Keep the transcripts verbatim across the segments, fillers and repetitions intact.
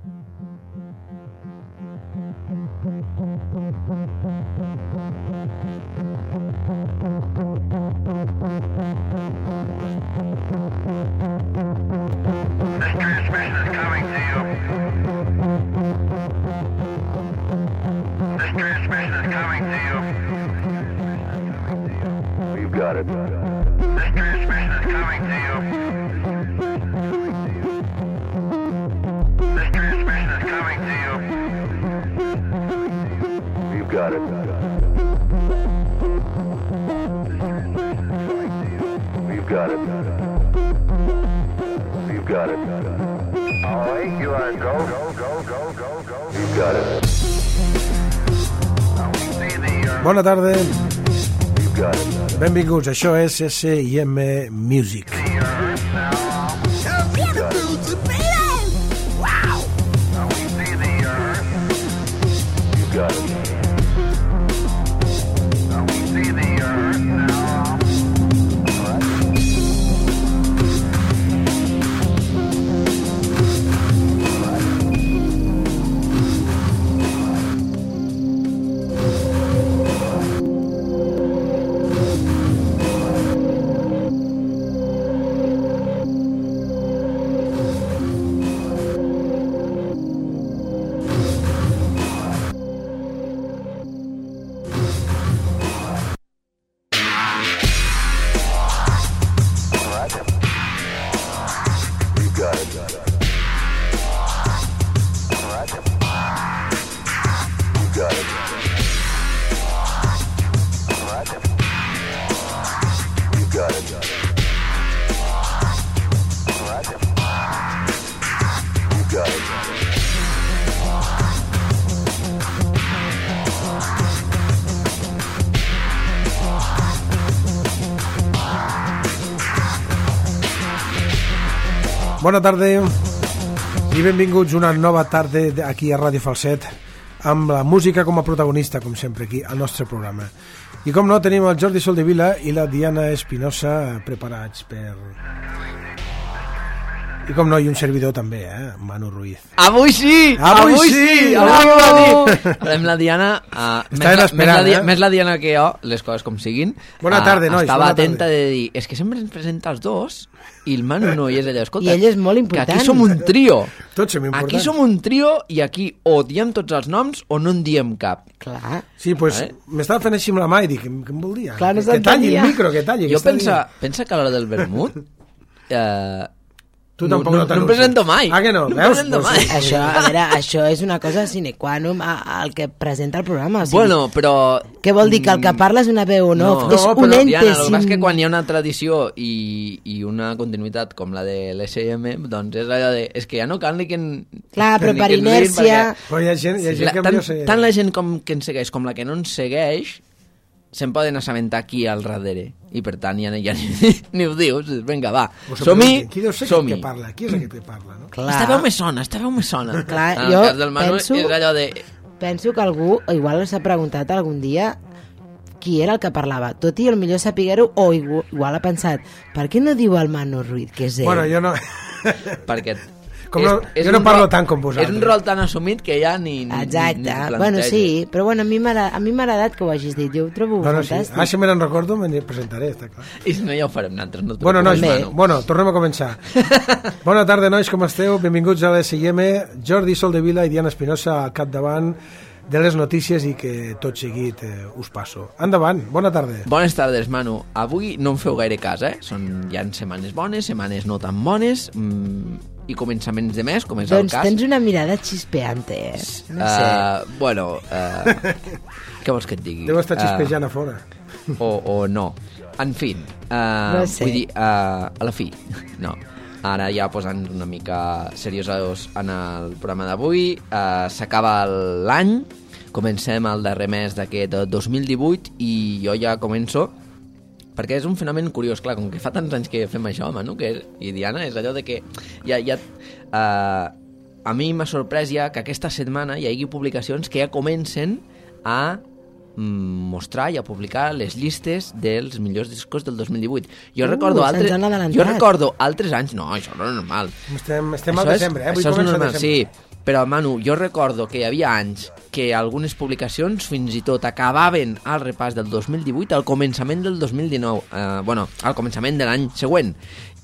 Bona tarda, benvinguts, això és S I M Music. Bona tarda i benvinguts una nova tarda aquí a Ràdio Falset amb la música com a protagonista, com sempre, aquí al nostre programa. I com no, tenim el Jordi Soldevila i la Diana Espinosa preparats per... I com no, i un servidor també, eh? Manu Ruiz. Avui sí! Avui, avui sí! sí! Avui ho va dir! Amb la Diana... Uh, més, la, més, la, eh? més la Diana que jo, les coses com siguin. Bona tarda, uh, nois. Estava bona atenta tarda. de dir, és que sempre ens presenta els dos i el Manu no, i és allò, escolta... I ell és molt important. Que aquí som un trio. Tots som importants. Aquí som un trio i aquí o diem tots els noms o no en diem cap. Clar. Sí, doncs pues, eh? m'estava fent així amb la mà i dic, què em vol dir? Clar, no que talli el micro, que talli. Jo pensa, pensa que a l'hora del vermut... Eh, Tu no, tampoc no, no, no em presento mai. Ah, que no? No Veus? em presento mai. Això, a veure, això és una cosa sine qua non al que presenta el programa. O sigui, Bueno, però... Què vol dir, que el que parla és una veu o no? No, és no, un però, ente. Diana, el que sin... passa és que quan hi ha una tradició i, i una continuïtat com la de l'S M, doncs és allò de... És que ja no cal ni que... En, Clar, però ni per que ens diguin, inèrcia... perquè Però hi ha gent, hi ha gent la, que tant, jo sé... tant la gent com que ens segueix com la que no ens segueix se'n poden assabentar aquí al darrere i per tant ja, ja ni, ni ho dius, vinga va, som-hi, qui deu ser som-hi. que parla? Qui és aquest que parla, no? Clar, Esta veu me sona, esta veu me sona. Clar, en jo el cas del Manu penso- és allò de... penso que algú igual s'ha preguntat algun dia qui era el que parlava, tot i el millor sapiguer-ho, o igual, igual ha pensat, per què no diu el Manu Ruiz, que és ell? Bueno, jo no... perquè Com no, jo no un parlo rol, tant com vosaltres. És un rol tan assumit que ja ni, ni, Exacte, ni, ni bueno, sí, però bueno, a mi m'ha a mi m'ha agradat que ho hagis dit, jo ho trobo Bueno, sí. fantàstic. Ah, si me n'en recordo, me n'hi presentaré, està clar. I si no ja ho farem nosaltres. No et Bueno, nois, preocupis, Manu. bueno, tornem a començar. Bona tarda, nois, com esteu? Benvinguts a l'S I M. Jordi Soldevila i Diana Espinosa al capdavant de les notícies i que tot seguit eh, us passo. Endavant, bona tarda. Bones tardes, Manu. Avui no em feu gaire cas, eh? Són, hi ha setmanes bones, setmanes no tan bones, mmm, i començaments de mes, com és Doncs el cas. tens una mirada xispeante, eh? No sé. Uh, bueno, uh, què vols que et digui? Deu estar xispejant a fora. Uh, o, o no. En fi, uh, No sé. vull dir, uh, a la fi, no. Ara ja posant una mica seriosos en el programa d'avui, uh, s'acaba l'any, comencem el darrer mes d'aquest dos mil divuit i jo ja començo, perquè és un fenomen curiós, clar, com que fa tants anys que fem això, Manu, que, i Diana, és allò de que ja, ja, uh, a mi m'ha sorprès ja que aquesta setmana hi hagi publicacions que ja comencen a mm, mostrar i a publicar les llistes dels millors discos del dos mil divuit. Jo, Uh, recordo, se'ns altre, han adelantat. jo recordo altres anys, no, això no és normal. Estem, estem al Això és- desembre, eh? Avui això és comença normal, desembre. sí. Però, Manu, jo recordo que hi havia anys que algunes publicacions fins i tot acabaven al repàs del dos mil divuit al començament del dos mil dinou. Eh, bueno, al començament de l'any següent.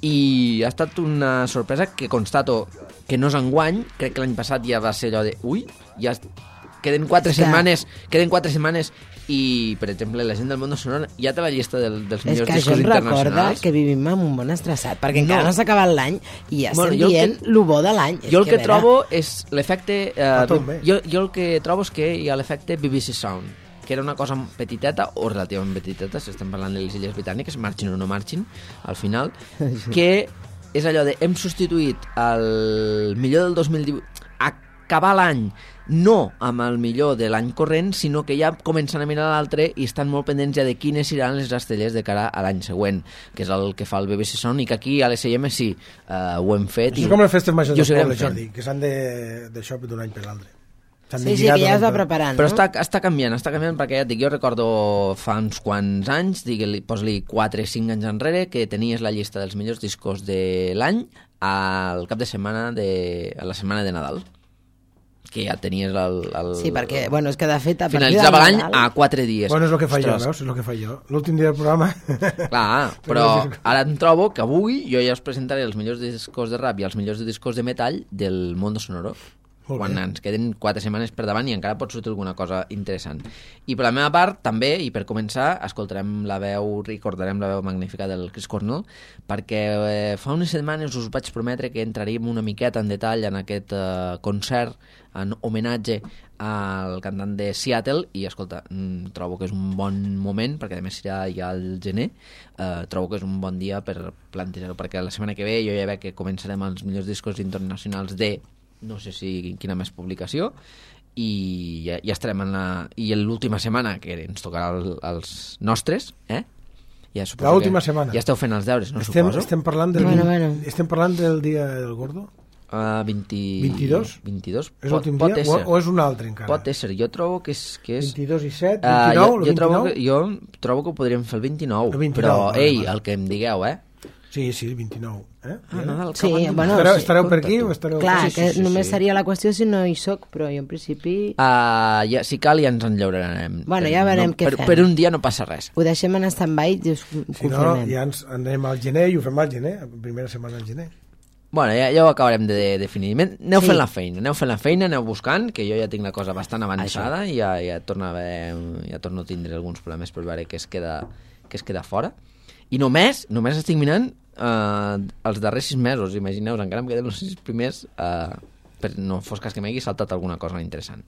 I ha estat una sorpresa que constato que no és enguany. Crec que l'any passat ja va ser allò de... Ui, ja queden quatre setmanes, queden quatre setmanes i, per exemple, la gent del món sonor ja té la llista del, dels millors discos internacionals. És que això em recorda que vivim en un món estressat, perquè encara no, no s'ha acabat l'any i ja bueno, estem dient que, lo bo de l'any. Jo el que, que trobo és l'efecte... Eh, jo, jo el que trobo és que hi ha l'efecte B B C Sound, que era una cosa petiteta, o relativament petiteta, si estem parlant de les Illes Britàniques, marxin o no marxin, al final, que és allò de hem substituït el millor del dos mil divuit, acabar l'any no amb el millor de l'any corrent, sinó que ja comencen a mirar l'altre i estan molt pendents ja de quines seran les estrelles de cara a l'any següent, que és el que fa el B B C Sound, i que aquí a l'S I M sí, uh, ho hem fet. Això és com les festes majors del poble, Jordi, que s'han d'això d'un any per l'altre. Sí, sí, que ja es va preparant, però no? està, està canviant, està canviant, perquè ja et dic, jo recordo fa uns quants anys, digue-li, posa-li quatre o cinc anys enrere, que tenies la llista dels millors discos de l'any al cap de setmana de, a la setmana de Nadal, que ja tenies el... el sí, perquè, bueno, és que de fet... A finalitzava l'any a quatre dies. Bueno, és el que faig jo, veus? És el que faig jo. L'últim dia del programa... Clar, però ara em trobo que avui jo ja us presentaré els millors discos de rap i els millors discos de metall del món sonoro. Quan ens queden quatre setmanes per davant i encara pot sortir alguna cosa interessant. I per la meva part, també, i per començar, escoltarem la veu, recordarem la veu magnífica del Chris Cornell, perquè eh, fa unes setmanes us vaig prometre que entraríem una miqueta en detall en aquest eh, concert en homenatge al cantant de Seattle, i escolta, mm, trobo que és un bon moment, perquè a més serà ja al gener, eh, trobo que és un bon dia per plantejar-ho, perquè la setmana que ve jo ja veig que començarem els millors discos internacionals de no sé si quina més publicació, i ja, ja estarem en la... I l'última setmana, que ens tocarà el, els nostres, eh? Ja l'última setmana. Ja esteu fent els deures, no estem, suposo? Estem parlant, del, bueno, bueno. estem parlant del dia del Gordo? Uh, vint... vint-i-dos? vint-i-dos? És l'últim dia o, o és un altre encara? Pot ésser, jo trobo que és... Que és... vint-i-dos i set, vint-i-nou, uh, jo, jo, trobo que, jo trobo que ho podríem fer el vint-i-nou, el vint-i-nou però vale, ei, vale. El que em digueu, eh? Sí, sí, el vint-i-nou. Eh? Ah, Nadal, sí, bueno, estareu, sí. estareu per aquí o estareu... Clar, sí, sí, que sí, només sí. seria la qüestió si no hi soc, però jo en principi... Uh, ja, si cal ja ens enllaurarem. Bueno, ja veurem no, què per, fem. Per un dia no passa res. Ho deixem en stand-by i us si confirmem. No, ja ens anem al gener i ho fem al gener, la primera setmana al gener. Bueno, ja, ja ho acabarem de, de definir. Aneu sí. fent la feina, aneu fent la feina, aneu buscant, que jo ja tinc la cosa bastant avançada i ja, ja, torno a haver, ja torno a tindre alguns problemes per veure què es queda, què es queda fora. I només, només estic mirant uh, els darrers sis mesos, imagineu, encara em queden els sis primers, uh, per no fos cas que m'hagi saltat alguna cosa interessant.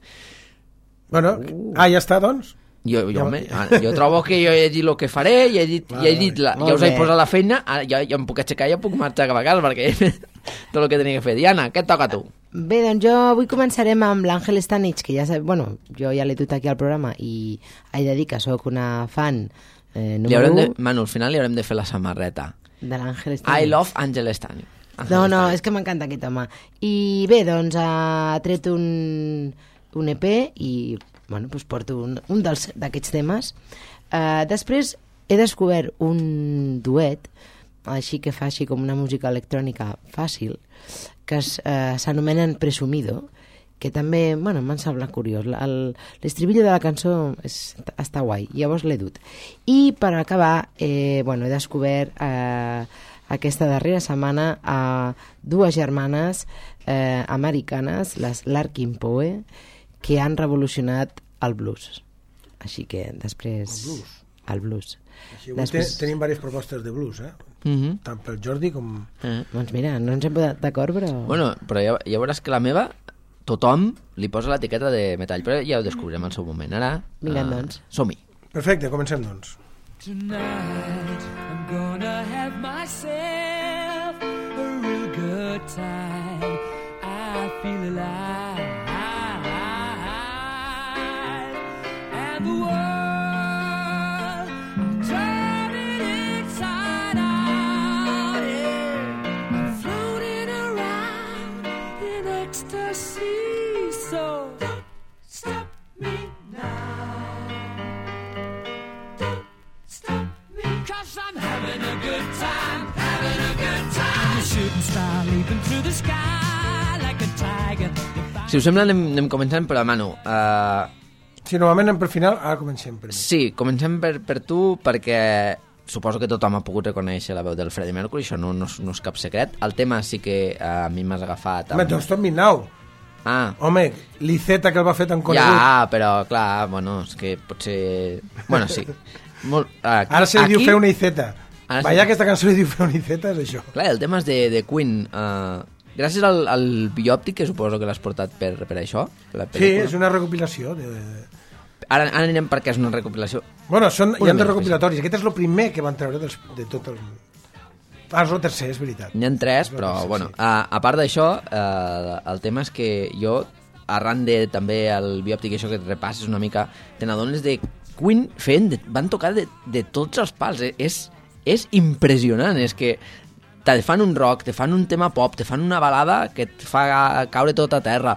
Bueno, uh. ah, ja està, doncs? Jo, jo, me, jo trobo que jo he dit el que faré, ja he dit, vale, ja, he dit la, ja us he posat la feina, ara ja, ja em puc aixecar i ja puc marxar cap a casa perquè he fet tot el que tenia que fer. Diana, què et toca a tu? Bé, doncs jo avui començarem amb l'Àngel Stanich, que ja sab... bueno, jo ja l'he dut aquí al programa i he de dir que sóc una fan eh, número de, un. Manu, al final li haurem de fer la samarreta. De l'Àngel Stanich. I love Àngel Stanich. No, no, és que m'encanta aquest home. I bé, doncs ha tret un, un E P i... bueno, doncs porto un, un d'aquests temes. Uh, després he descobert un duet, així que fa així com una música electrònica fàcil, que uh, s'anomenen Presumido, que també, bueno, m'han semblat curiós. L'estribillo de la cançó és, està guai, llavors l'he dut. I per acabar, eh, bueno, he descobert eh, aquesta darrera setmana a uh, dues germanes eh, americanes, les Larkin Poe, que han revolucionat el blues. Així que després... El blues? El blues. Així, després... Tenim diverses propostes de blues, eh? Mm-hmm. Tant pel Jordi com... Eh. Doncs mira, no ens hem posat d'acord, però... Bueno, però ja, ja veuràs que la meva, tothom li posa l'etiqueta de metall, però ja ho descobrirem al seu moment. Ara, vinga, uh, doncs. som-hi. Perfecte, comencem, doncs. Tonight I'm gonna have myself a real good time. I feel alive. And the world, I'm turning inside out, yeah. I'm floating around in ecstasy. So don't stop me now. Don't stop me, 'cause I'm having a good time, having a good time. I'm a shooting star leaping through the sky like a tiger. Si us sembla, anem, anem començant, però, Manu... Uh, Si normalment anem per final, ara comencem per mi. sí, comencem per, per tu, perquè suposo que tothom ha pogut reconèixer la veu del Freddie Mercury, això no, no, és, no és cap secret. El tema sí que uh, a mi m'has agafat... Home, doncs Stop Me Now. Ah, Home, l'Iceta que el va fer tan conegut. ja, però clar, bueno, és que potser... Bueno, sí. Molt, aquí, Ara se li aquí, diu fer una Iceta. Ara Vaya, sí. aquesta cançó li diu fer una Iceta, és això. Clar, el tema és de, de Queen. Uh, gràcies al, al biòptic, que suposo que l'has portat per, per això. Per la Sí, pel·lícula. és una recopilació. De... Ara, ara anirem perquè és una recopilació. Bueno, són, hi Una ha de més recopilatoris. Aquest és el primer que van treure dels, de tot el... Ah, és el tercer, és veritat. N'hi ha tres, És el però, tercer, bueno, sí. a, a part d'això, eh, el tema és que jo, arran de també el biòptic, això que et repasses una mica, te n'adones de Queen fent, de, van tocar de, de tots els pals. Eh? És, és impressionant, és que te fan un rock, te fan un tema pop, te fan una balada que et fa caure tot a terra.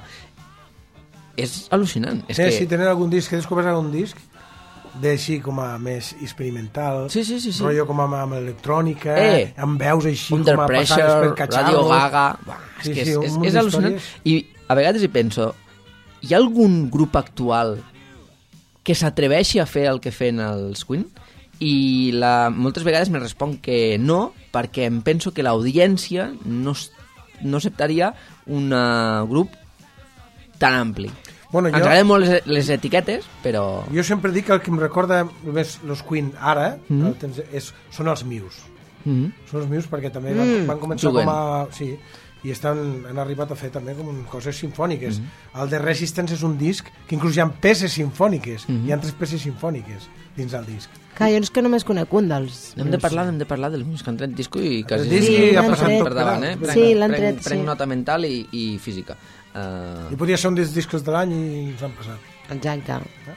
És al·lucinant. És Sí, que... si tenen algun disc, he descobert algun disc d'així com a més experimental, Sí, sí, sí, sí. rotllo com a, amb electrònica, Eh, amb veus així Under com a passades Pressure, per catxarros. Radio Gaga... Buah, és Sí, que sí, és, un és, munt és al·lucinant. d'històries. I a vegades hi penso, hi ha algun grup actual que s'atreveixi a fer el que feien els Queen? I la, moltes vegades me respon que no, perquè em penso que l'audiència no, es- no acceptaria un uh, grup tan ampli. Bueno, Ens jo, agraden molt les, les etiquetes, però... jo sempre dic que el que em recorda més los Queen ara Mhm. el temps, és, són els Muse. Mm -hmm. Són els Muse perquè també van, Mm. van començar Juguen. com a... Sí, i estan, han arribat a fer també com coses sinfòniques. Mhm. El de Resistance és un disc que inclús hi ha peces sinfòniques. Mhm. Hi ha tres peces sinfòniques dins del disc. Clar, jo és que només conec un dels... Hem de parlar, hem de parlar dels meus que han tret disco i El quasi... disc Sí, i ha l'han passat tret. tot per davant, eh? per Sí, l'han prenc, tret, prenc sí. nota mental i, i física. Uh, I podia ser un dels discos de l'any i ens han passat. Exacte.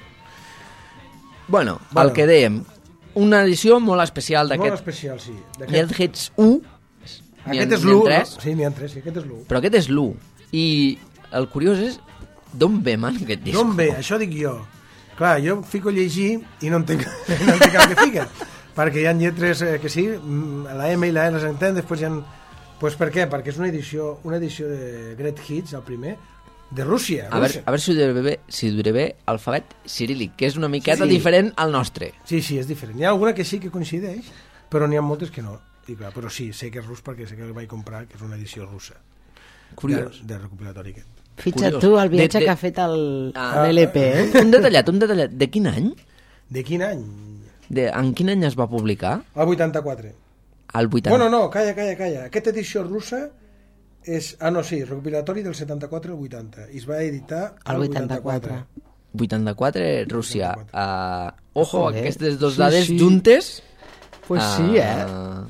bueno, Bueno. el que dèiem, una edició molt especial Molt d'aquest especial, sí. D'aquest- Deadheads u. N'hi ha- Aquest és n'hi ha l'u, no? tres, Sí, n'hi ha tres, sí, aquest és l'u. però aquest és l'u. I el curiós és d'on ve, man, aquest disc? D'on ve? Això dic jo. Clar, jo em fico a llegir i no entenc, no entenc el que fica. Perquè hi ha lletres eh, que sí, mm, la M i la E les entenc, després hi ha... Pues per què? Perquè és una edició, una edició de Great Hits, el primer, de Rússia. A veure, Rússia. a veure si duré bé, si duré bé alfabet ciríl·lic, que és una miqueta Sí. diferent al nostre. Sí, sí, és diferent. Hi ha alguna que sí que coincideix, però n'hi ha moltes que no. I clar, però sí, sé que és rus perquè sé que el vaig comprar, que és una edició russa. Curiós. De, de recopilatori aquest. Fixa't Curiós. tu el viatge De- de- que ha fet el, Ah. l'L P, eh? Un detallat, un detallat. De quin any? De quin any? De, en quin any es va publicar? El vuitanta-quatre. El vuitanta. Bueno, no, calla, calla, calla. Aquesta edició russa és... Ah, no, sí, recopilatori del setanta-quatre al vuitanta. I es va editar El al vuitanta-quatre. vuitanta-quatre, Rússia. Uh, ojo, Joder. aquestes dos Sí, dades sí. juntes... Pues ah, sí, eh?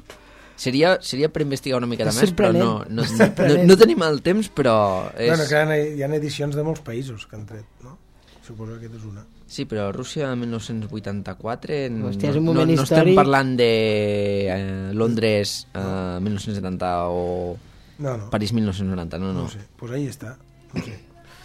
Seria, seria per investigar una miqueta És més, però no, sorprenent. no, És no, sorprenent. no tenim el temps, però... És... Bueno, que hi ha, hi ha edicions de molts països que han tret, no? Suposo que aquesta és una. Sí, però Rússia dinou vuitanta-quatre... n- Hòstia, és un no, moment no estem històric. parlant de eh, Londres eh, dinou setanta o No, no, París dinou noranta, no, no, no. ho sé. Pues ahí està. No sé.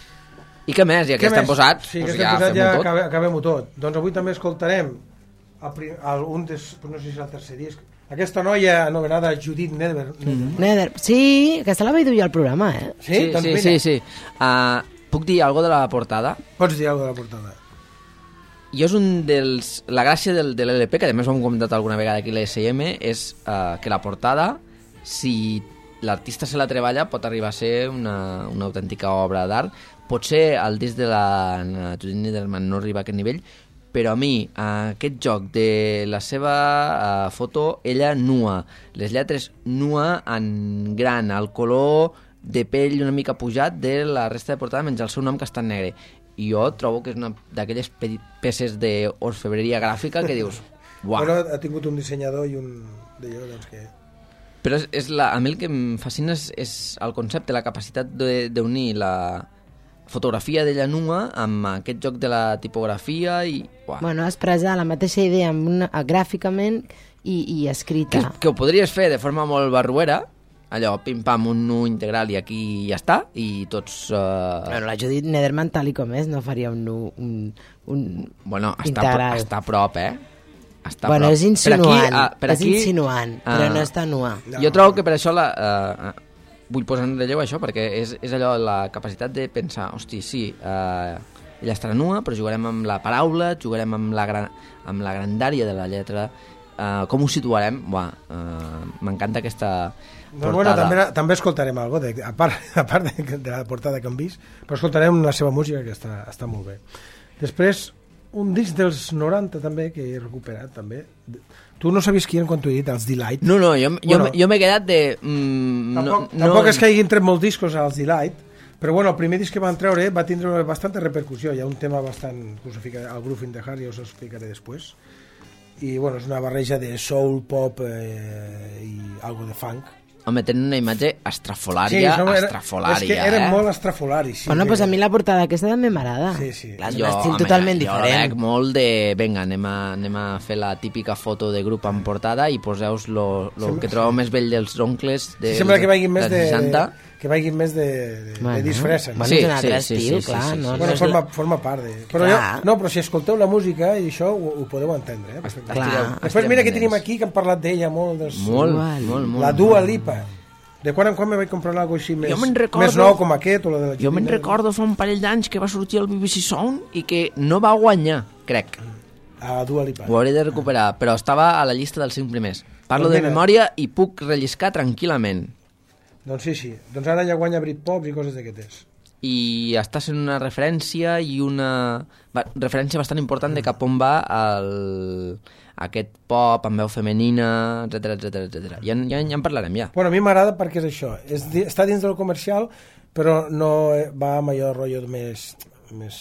I què més? Ja que Què estem més? posats, Sí, doncs que estem ja posats, fem-ho ja tot. acabe- acabem-ho tot. Doncs avui també escoltarem el, prim- el, un des, no sé si és el tercer disc, aquesta noia anomenada Judith Neder. Mm. Neder. Sí, aquesta la vaig dur jo al programa, eh? Sí? Sí, Doncs sí, mira, sí, sí. Uh, puc dir alguna de la portada? Pots dir alguna de la portada. Jo és un dels... La gràcia del, de l'L P, que a més ho hem comentat alguna vegada aquí a l'S M, és uh, que la portada, si l'artista se la treballa, pot arribar a ser una, una autèntica obra d'art. Potser el disc de la la Judith Nederman no arriba a aquest nivell, però a mi, uh, aquest joc de la seva uh, foto, ella nua, les lletres nua en gran, el color de pell una mica pujat de la resta de portada, menys el seu nom que està en negre. I jo trobo que és una d'aquelles pe- peces d'orfebreria gràfica que dius, uau. Bueno, ha tingut un dissenyador i un d'allò, doncs que... Però és, és la, a mi el que em fascina és, és el concepte, la capacitat de- d'unir la fotografia d'ella nua amb aquest joc de la tipografia i... Uau. Bueno, expressar la mateixa idea amb una, gràficament i, i que, escrita. que ho podries fer de forma molt barruera, allò, pim-pam, un nu integral i aquí ja està, i tots... Uh... Bueno, la Judith Nederman, tal i com és, no faria un, nu- un, un Bueno, està, integral. està a prop, eh? Està bueno, a prop. és insinuant, Per aquí, uh, per és aquí, insinuant, però uh, no està nua. Jo trobo que per això la, uh, vull posar en relleu això, perquè és, és allò, la capacitat de pensar, hosti, sí, eh, ella estarà nua, però jugarem amb la paraula, jugarem amb la, gran, amb la grandària de la lletra, eh, com ho situarem? Buah, eh, m'encanta aquesta portada. No, bueno, també, també escoltarem algo, de, a part, a part de, de la portada que hem vist, però escoltarem la seva música, que està, està molt bé. Després, un disc dels noranta també, que he recuperat també. Tu no sabies qui eren quan t'ho he dit, els Delight? No, no, jo, bueno, jo, jo m'he quedat de... Mm, tampoc, no, tampoc no... és que hagin tret molts discos als Delight, però bueno, el primer disc que van treure va tindre bastanta repercussió. Hi ha un tema bastant... Us fica, el Groove in the Heart, ja us ho explicaré després. I bueno, és una barreja de soul, pop eh, i algo de funk. Home, tenen una imatge estrafolària, sí, era, estrafolària, és que eren eh? molt estrafolaris. Sí, bueno, doncs pues a mi la portada aquesta també m'agrada. Sí, sí. Clar, és jo, un estil home, totalment jo diferent. Jo veig molt de... Vinga, anem a, anem a fer la típica foto de grup en portada i poseus lo, lo que trobeu més vell dels oncles de, sí, sembla que vagin més de... seixanta. Que vagin més de, de, bueno, de disfressa. Bueno, sí, és un altre sí, estil, sí, sí, clar. sí, sí, no, sí. Bueno, no forma, la... forma part de... Però jo, no, però si escolteu la música i això ho, ho podeu entendre. Eh? Clar. Després mira que tenim aquí, que hem parlat d'ella molt. Dels, Molt, molt, molt, molt. La Dua Lipa. De quan en quan me vaig comprar alguna cosa així més, recordo, més nou com aquest o la de la Jo me'n recordo fa un parell d'anys que va sortir al B B C Sound i que no va guanyar, crec. A la Dua Lipa. Ho hauré de recuperar, però estava a la llista dels cinc primers. Parlo doncs de memòria i puc relliscar tranquil·lament. Doncs sí, sí. Doncs ara ja guanya Britpop i coses d'aquestes. I està sent una referència i una va, referència bastant important de cap on va el, aquest pop amb veu femenina, etcètera, etcètera, etcètera. Ja, ja, ja en parlarem, ja. Bueno, a mi m'agrada perquè és això. És, està dins del comercial, però no va amb allò rotllo més, més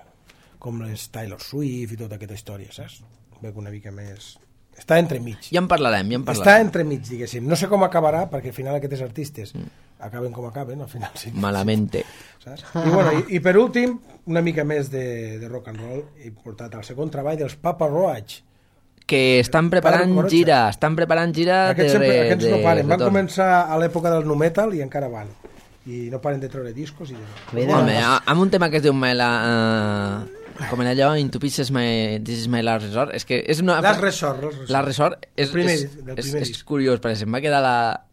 com les Taylor Swift i tota aquesta història, saps? Veig una mica més... Està entremig. Ja en parlarem, ja en parlarem. Està entremig, diguéssim. No sé com acabarà, perquè al final aquests artistes mm. acaben com acaben, al final sí. Malamente. Saps? I, bueno, i, i per últim, una mica més de, de rock and roll, he portat al segon treball dels Papa Roach. Que estan preparant gira, estan preparant gira aquests, de, sempre, aquests de, no paren. de Van començar a l'època del nu metal i encara van. I no paren de treure discos. I... Home, amb un tema que es diu Mela... Uh... com en allò, Into Pieces my, This is my last resort, és que és una... Last resort, last resort. Last resort és, primer, és, és, és és curiós, perquè se'm va quedar la...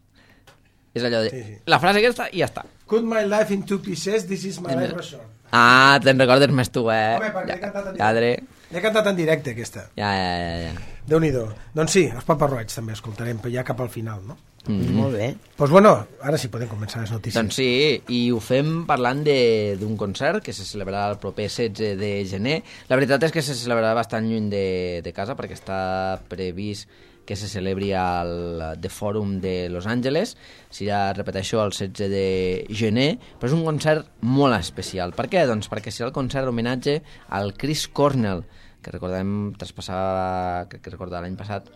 És allò de... Sí, sí. La frase aquesta i ja està. Cut my life in two pieces, this is my last resort. Ah, te'n recordes més tu, eh? Home, perquè ja, l'he cantat en lladre. L'he cantat en directe, aquesta. Ja, ja, ja, ja. Déu-n'hi-do. Doncs sí, els Papa Roach també escoltarem, però ja cap al final, no? Mm-hmm. Molt bé. Doncs pues bueno, ara sí podem començar les notícies. Doncs sí, i ho fem parlant d'un concert que se celebrarà el proper setze de gener. La veritat és que se celebrarà bastant lluny de, de casa, perquè està previst que se celebri al The Forum de Los Angeles. Serà, repeteixo, el setze de gener, però és un concert molt especial. Per què? Doncs perquè serà el concert d'homenatge al Chris Cornell, que recordem traspassava, que recordar l'any passat,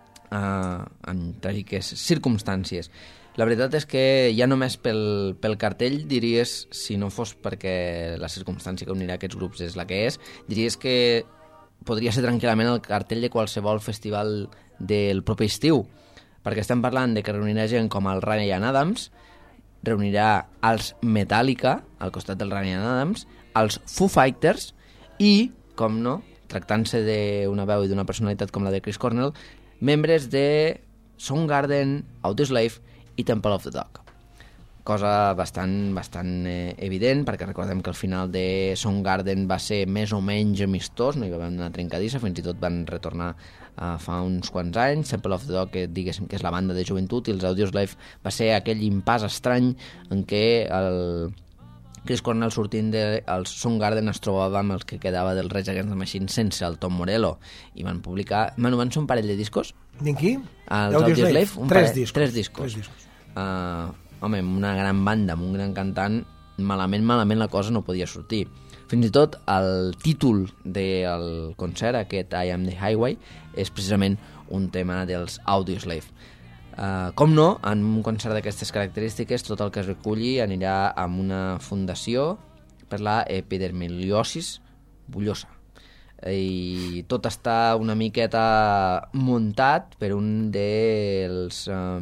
Uh, en tràgiques circumstàncies. La veritat és que ja només pel, pel cartell diries, si no fos perquè la circumstància que unirà aquests grups és la que és, diries que podria ser tranquil·lament el cartell de qualsevol festival del proper estiu, perquè estem parlant de que reunirà gent com el Ryan Adams, reunirà els Metallica al costat del Ryan Adams, els Foo Fighters i, com no, tractant-se d'una veu i d'una personalitat com la de Chris Cornell, membres de Soundgarden, Audioslave i Temple of the Dog. Cosa bastant, bastant eh, evident, perquè recordem que al final de Soundgarden va ser més o menys amistós, no hi va haver una trencadissa, fins i tot van retornar uh, fa uns quants anys. Temple of the Dog, que diguéssim que és la banda de joventut, i els Audioslave va ser aquell impàs estrany en què el Chris Cornell sortint dels Soundgarden es trobava amb els que quedava del Rage Against the Machine sense el Tom Morello, i van publicar, bueno, van ser un parell de discos. D'en qui? Els Audioslave, un tres, parell, discos. tres discos. Tres discos. Uh, home, amb una gran banda, amb un gran cantant, malament, malament la cosa no podia sortir. Fins i tot el títol del concert, aquest I Am the Highway, és precisament un tema dels Audioslave. Uh, com no, en un concert d'aquestes característiques, tot el que es reculli anirà amb una fundació per la epidermiliosis bullosa. I tot està una miqueta muntat per un dels... Uh,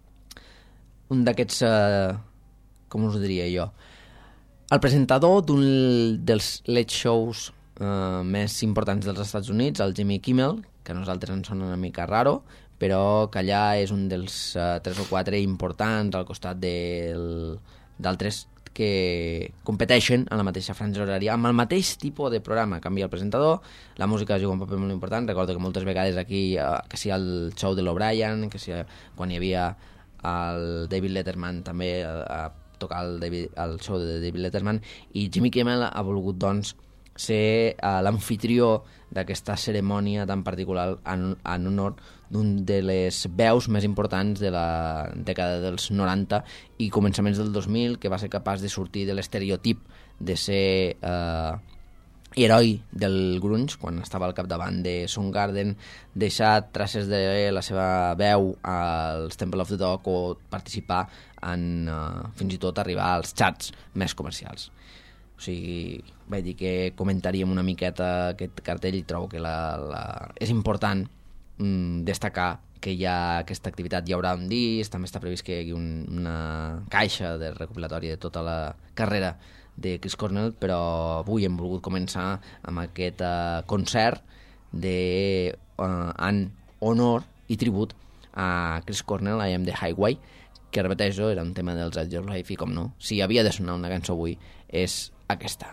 un d'aquests... Uh, com us ho diria jo? El presentador d'un dels late shows uh, més importants dels Estats Units, el Jimmy Kimmel, que a nosaltres ens sona una mica raro, però que allà és un dels uh, tres o quatre importants al costat d'altres que competeixen en la mateixa franja horària amb el mateix tipus de programa. Canvia el presentador, la música juga un paper molt important. Recordo que moltes vegades aquí, uh, que sigui el show de l'O'Brien, que sigui quan hi havia el David Letterman també a, a tocar el, David, el show de David Letterman, i Jimmy Kimmel ha volgut doncs ser uh, l'anfitrió d'aquesta cerimònia tan particular en, en honor d'un de les veus més importants de la dècada dels noranta i començaments del dos mil, que va ser capaç de sortir de l'estereotip de ser uh, heroi del grunge quan estava al capdavant de Soundgarden, deixar traces de la seva veu als Temple of the Dog o participar en uh, fins i tot arribar als charts més comercials. O sigui, vaig dir que comentaríem una miqueta aquest cartell i trobo que la, la... és important mm, destacar que hi ha aquesta activitat. Hi haurà un disc, també està previst que hi hagi un, una caixa de recopilatori de tota la carrera de Chris Cornell, però avui hem volgut començar amb aquest uh, concert de, uh, en honor i tribut a Chris Cornell, I Am the Highway, que repeteixo, era un tema dels Edge of Life i com no, si havia de sonar una cançó avui és aquesta.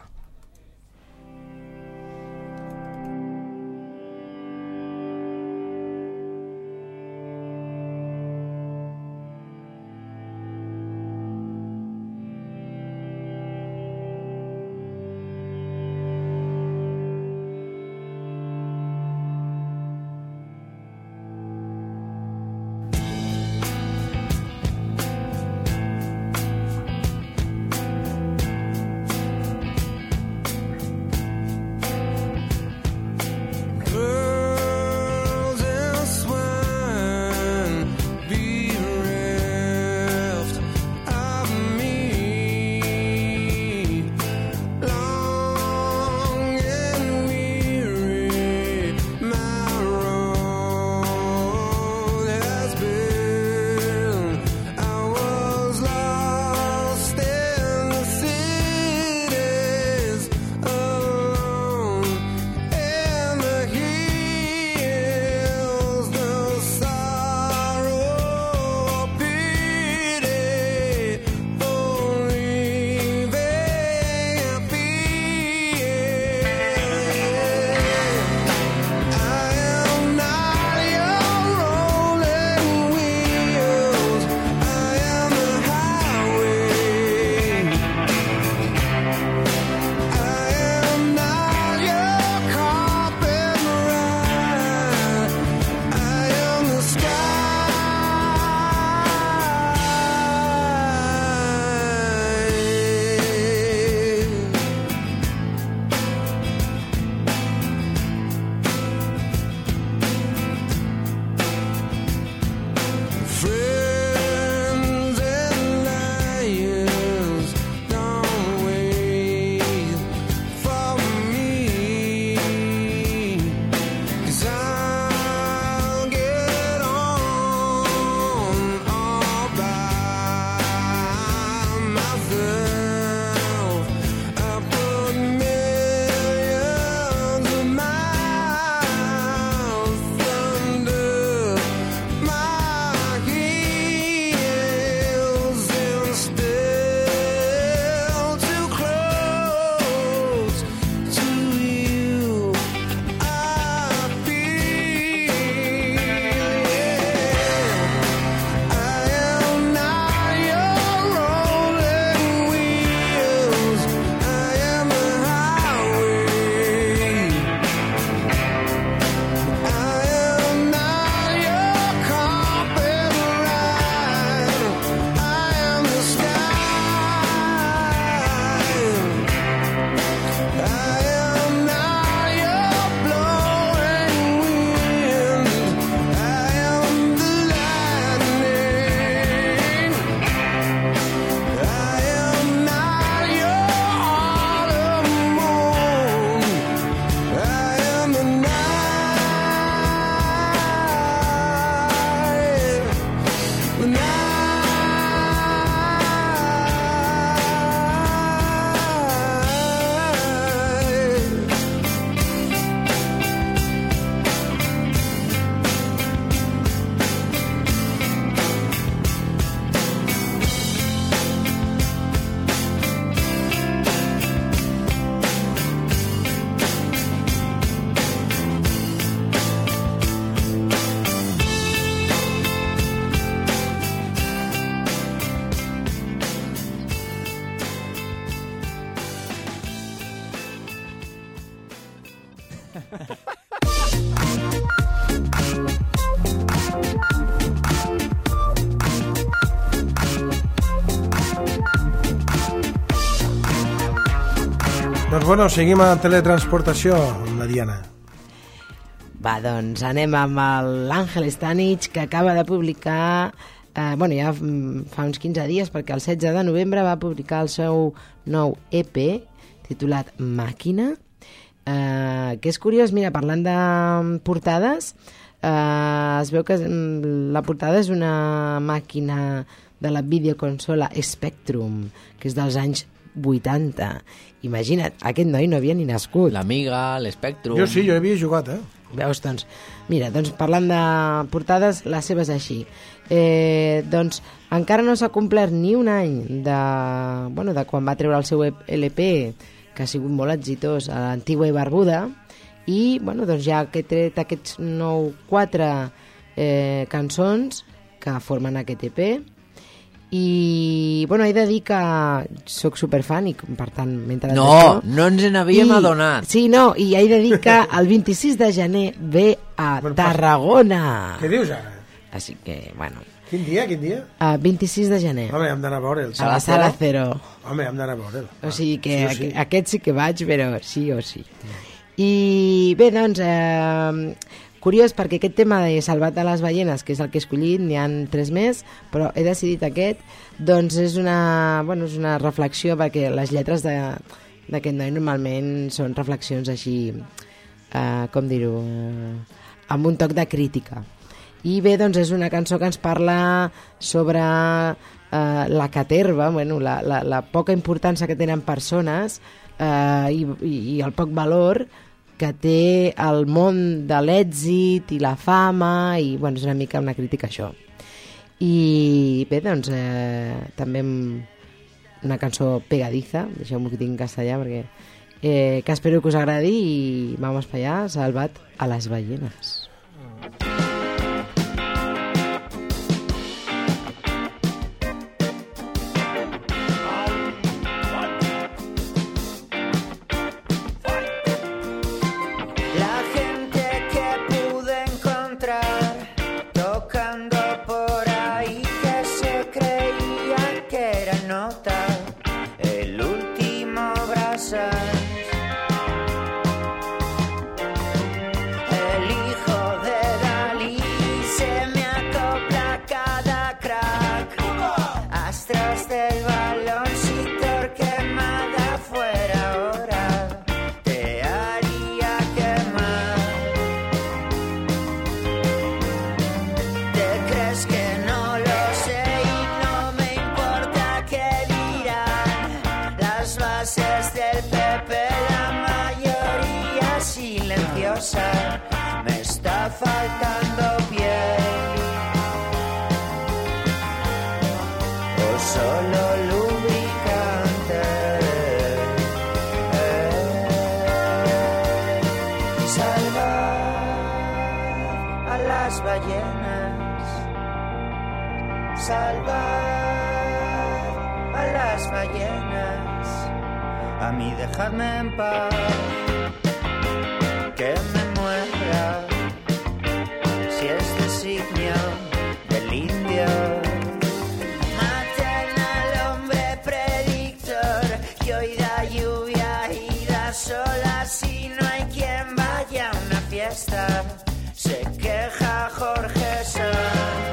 Doncs bueno, seguim a teletransportació amb la Diana. Va, doncs anem amb l'Àngel Stanich, que acaba de publicar, eh, bueno, ja fa uns quinze dies, perquè el setze de novembre va publicar el seu nou E P, titulat Màquina, eh, que és curiós, mira, parlant de portades, eh, es veu que la portada és una màquina de la videoconsola Spectrum, que és dels anys vuitanta. Imagina't, aquest noi no havia ni nascut. L'Amiga, l'Spectrum... Jo sí, jo havia jugat, eh? Veus, doncs, mira, doncs parlant de portades, la seva és així. Eh, doncs encara no s'ha complert ni un any de, bueno, de quan va treure el seu L P, que ha sigut molt exitós, a l'Antigua i Barbuda, i bueno, doncs ja que he tret aquests nou, quatre eh, cançons que formen aquest E P, i bueno, he de dir que soc superfan i per tant m'he enterat No, d'això. no ens n'havíem I- adonat. Sí, no, i he de dir que el vint-i-sis de gener ve a Bueno, passa. Tarragona. Què dius ara? Així que, bueno, Quin dia, quin dia? a vint-i-sis de gener, Home, hem d'anar a veure'l. a la Sala Cero. Home, hem d'anar a veure'l. O sigui que Sí o sí, sí. aquest sí que vaig, però sí o sí. I bé, doncs, eh, curiós, perquè aquest tema de Salvat a les ballenes, que és el que he escollit, n'hi han tres més, però he decidit aquest, doncs és una, bueno, és una reflexió, perquè les lletres de- d'aquest noi normalment són reflexions així, eh, com dir-ho, eh, amb un toc de crítica. I bé, doncs és una cançó que ens parla sobre eh, la caterva, bueno, la, la, la poca importància que tenen persones eh, i, i, i el poc valor que té el món de l'èxit i la fama, i bueno, és una mica una crítica a això. I bé, doncs eh, també una cançó pegadiza, deixeu-m'ho que tinc en castellà perquè eh, que espero que us agradi, i vamos para allá, Salvat a las ballenes. La gente que pude encontrar tocando por ahí, que se creía que era nota, el último brasa. El hijo de Dalí se me acopla a cada crack. Astros del baloncito, quemada fuera ahora, te haría quemar. ¿Te crees que no lo sé y no me importa qué dirán las bases del P P? La mayoría silenciosa, me está faltando piel o solo lubricante. Salvar a las ballenas, salvar a las ballenas, a mí dejadme en paz, que me muera si es designio del indio. Maten al hombre predictor, que hoy da lluvia y da sol, así no hay quien vaya a una fiesta, se queja Jorge Sanz.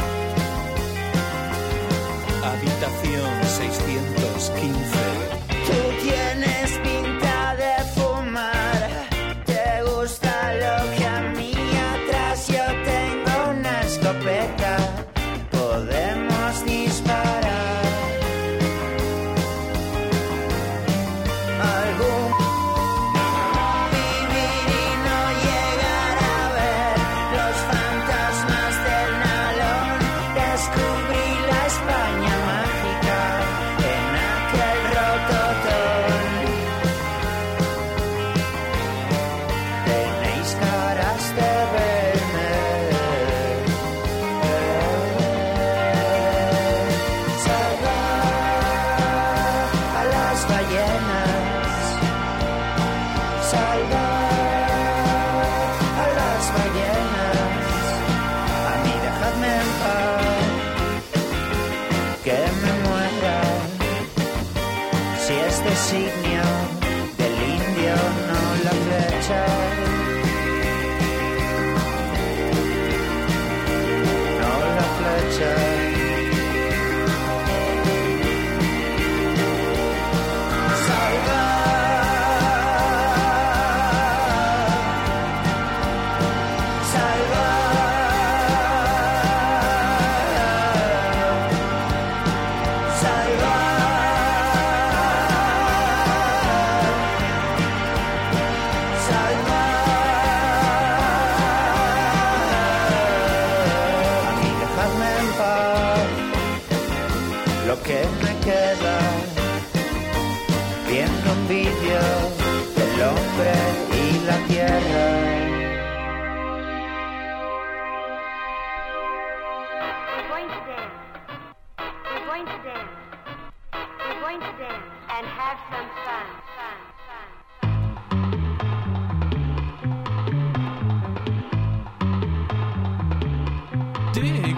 Habitación seiscientos quince. Tú tienes pinta de fumar, te gusta lo que a mí atrás, yo tengo una escopeta, podemos disparar. Algún vivir y no llegar a ver los fantasmas del nalón, descubrí la España mágica en aquel designio del indio, no la flecha. No la flecha. Que me queda viendo un vídeo del hombre y la tierra. We're going to dance. We're going to dance. We're going to dance and have some fun. Fun. Fun. Dig.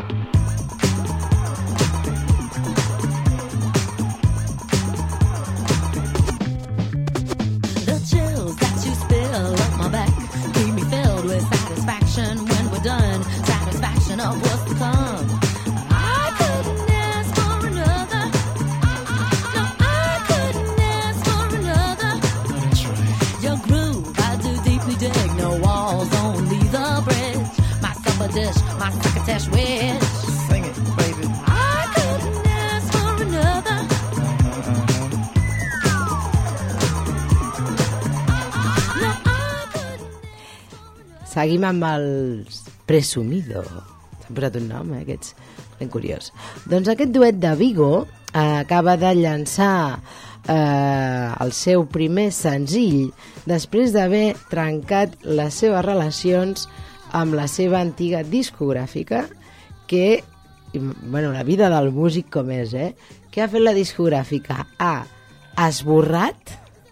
Done, satisfaction of what's to come. I couldn't ask for another. No, I couldn't ask for another. That's right. Your groove, I do deeply dig. No walls, only the bridge. My supper dish, my crocketesh wish. Sing it, baby. I couldn't ask for another. No, I couldn't. Seguim amb els Presumido. S'han posat un nom, eh, aquests, ben curiós. Doncs aquest duet de Vigo eh, acaba de llançar eh, el seu primer senzill després d'haver trencat les seves relacions amb la seva antiga discogràfica, que, bueno, la vida del músic com és, eh? Què ha fet la discogràfica? Ha esborrat,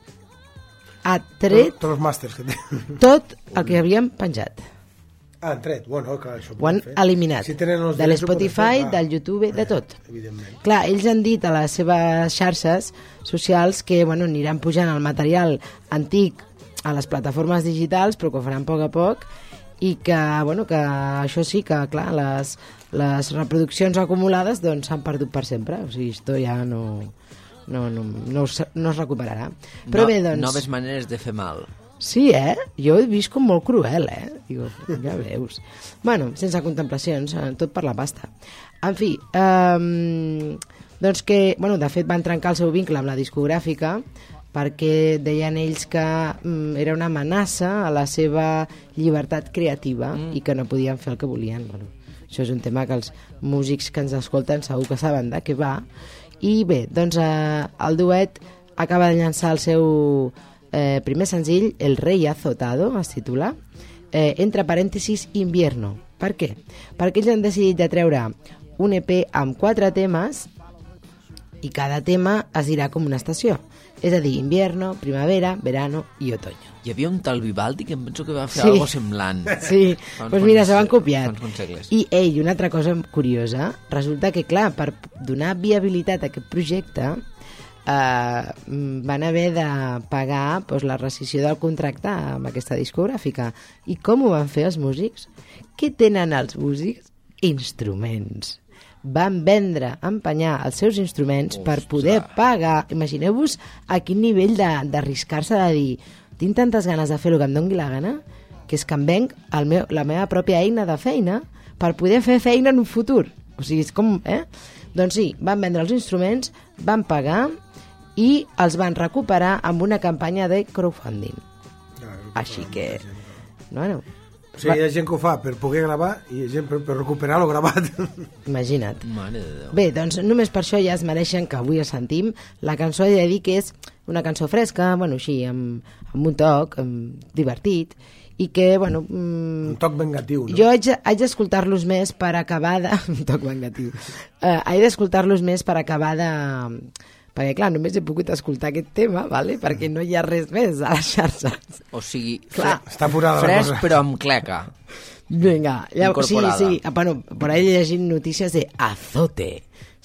ha tret Tots els màsters que té. tot el que havien penjat. Ah, han tret. Bueno, clar, això Ho han fer. eliminat. Si tenen els de drets, ho poden l'Spotify, fer, clar. del YouTube, de tot. Eh, evidentment. Clar, ells han dit a les seves xarxes socials que, bueno, aniran pujant el material antic a les plataformes digitals, però que ho faran a poc a poc, i que, bueno, que això sí que, clar, les, les reproduccions acumulades doncs s'han perdut per sempre. O sigui, esto ja no, no, no, no, es, no es recuperarà. Però no, bé, doncs... Noves maneres de fer mal. Sí, eh? Jo he vist com molt cruel, eh? Digo, ja veus. Bueno, sense contemplacions, tot per la pasta. En fi, um, doncs que, bueno, de fet van trencar el seu vincle amb la discogràfica perquè deien ells que um, era una amenaça a la seva llibertat creativa mm. i que no podien fer el que volien. Bueno, això és un tema que els músics que ens escolten segur que saben de què va. I bé, doncs eh, el duet acaba de llançar el seu Eh, primer senzill, El Rey Azotado, es titula, eh, entre parèntesis, invierno. Per què? Perquè ells han decidit de treure un E P amb quatre temes i cada tema es dirà com una estació. És a dir, invierno, primavera, verano i otoño. Hi havia un tal Vivaldi que em penso que va fer Sí. algo semblant. Sí, doncs pues mira, se van copiat. Fa uns quants segles. I, ei, una altra cosa curiosa, resulta que, clar, per donar viabilitat a aquest projecte, Uh, van haver de pagar pues, la rescissió del contracte amb aquesta discogràfica. I com ho van fer els músics? Què tenen els músics? Instruments. Van vendre, empenyar els seus instruments Ostres. per poder pagar. Imagineu-vos a quin nivell d'arriscar-se de, de dir tinc tantes ganes de fer el que em doni la gana que és que em venc el meu, la meva pròpia eina de feina per poder fer feina en un futur. O sigui, és com... Eh? Doncs sí, van vendre els instruments, van pagar i els van recuperar amb una campanya de crowdfunding. Així que... Bueno, o sigui, hi ha gent que ho fa per poder gravar i hi ha gent per, per recuperar lo gravat. Imagina't. Mare de Déu. Bé, doncs només per això ja es mereixen que avui el sentim. La cançó he de dir que és una cançó fresca, bueno, així, amb, amb un toc, amb, divertit, i que, bueno... Mm, un toc vengatiu, no? Jo haig, haig d'escoltar-los més per acabar de... un toc vengatiu. Uh, haig d'escoltar-los més per acabar de... Perquè, clar, només he pogut escoltar aquest tema, vale? Perquè no hi ha res més a les xarxes. O sigui, clar, està apurada la fresc cosa. però amb cleca. Vinga, ja, sí, Incorporada. sí. Bueno, por ahí llegint notícies de azote.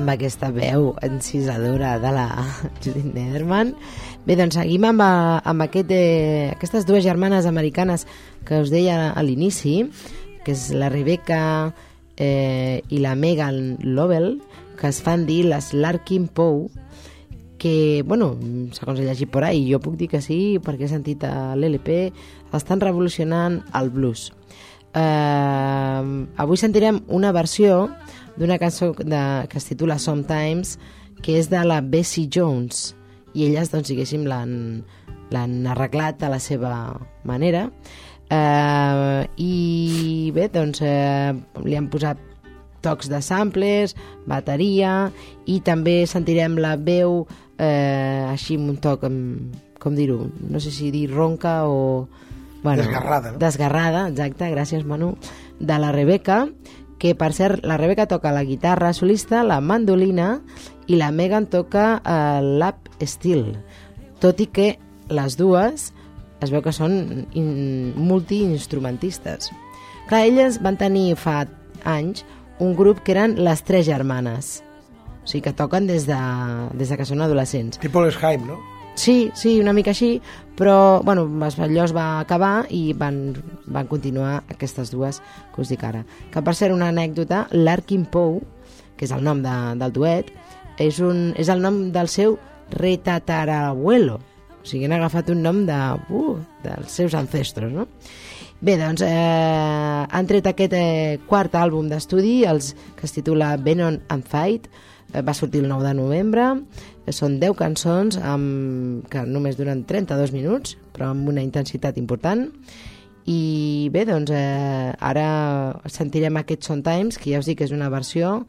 amb aquesta veu encisadora de la Judith Nederman. Bé, doncs seguim amb, amb aquest, eh, aquestes dues germanes americanes que us deia a l'inici, que és la Rebecca eh, i la Megan Lovell, que es fan dir les Larkin Poe, que, bueno, segons he llegit por ahí, jo puc dir que sí, perquè he sentit a l'L P, estan revolucionant el blues. Eh, avui sentirem una versió d'una cançó de, que es titula Sometimes, que és de la Bessie Jones, i elles, doncs, diguéssim, l'han, l'han arreglat a la seva manera. Eh, I bé, doncs, eh, li han posat tocs de samplers, bateria, i també sentirem la veu eh, així amb un toc, amb, com dir-ho, no sé si dir ronca o... Bueno, desgarrada, no? Desgarrada, exacte, gràcies Manu, de la Rebecca, que per cert, la Rebecca toca la guitarra solista, la mandolina, i la Megan toca el eh, lap steel, tot i que les dues es veu que són in, multiinstrumentistes. Clar, elles van tenir fa anys un grup que eren les Tres Germanes, o sigui que toquen des de, des de que són adolescents. Tipo l'Esheim, no? Sí, sí, una mica així, però bueno, allò es va acabar i van, van continuar aquestes dues que us dic ara. Que per ser una anècdota, Larkin Poe, que és el nom de, del duet, és, un, és el nom del seu retatarabuelo, o sigui, han agafat un nom de, uh, dels seus ancestros, no? Bé, doncs, eh, han tret aquest eh, quart àlbum d'estudi, els que es titula Venom and Fight, eh, va sortir el nou de novembre, eh, són deu cançons amb, que només duren trenta-dos minuts, però amb una intensitat important, i bé, doncs, eh, ara sentirem aquest Sometimes, que ja us dic que és una versió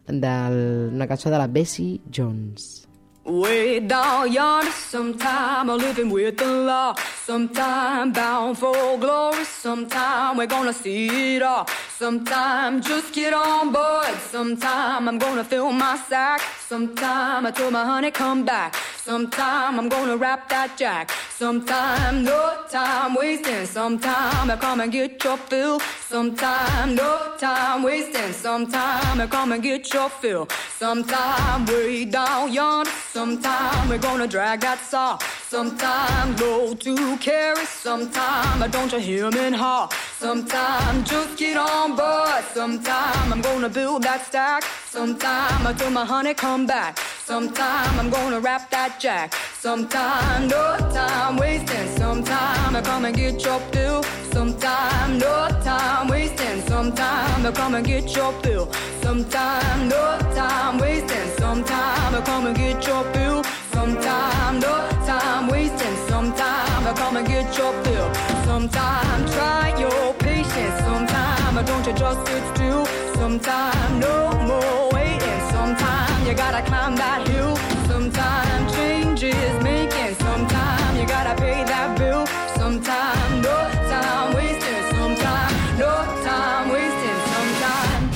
d'una cançó de la Bessie Jones. Way down yonder, sometime I'm living with the law. Sometime bound for glory. Sometime we're gonna see it all. Sometime just get on board. Sometime I'm gonna fill my sack. Sometime I told my honey come back. Sometime I'm gonna wrap that jack. Sometime no time wasting. Sometime I come and get your fill. Sometime no time wasting. Sometime I come and get your fill. Sometime way down yonder. Sometime we're gonna drag that saw. Sometime low to carry. Sometime don't you hear me haw. Sometime just get on board. Sometime I'm gonna build that stack. Sometime I tell my honey come back. Sometime I'm gonna wrap that jack. Sometime no time wasting. Sometime I come and get your bill. Sometime no time wasting. Sometime I come and get your bill. Sometime no time wasting. Sometime I come and get your bill. Sometime no time wasting. Sometime I come and get your bill. Sometime try your patience. Sometime don't you just sit still. Sometime no more waiting. Sometime you gotta climb that hill. Sometime change is making. Sometime you gotta pay that bill. Sometime no time wasting. Sometime no time wasting. Sometime.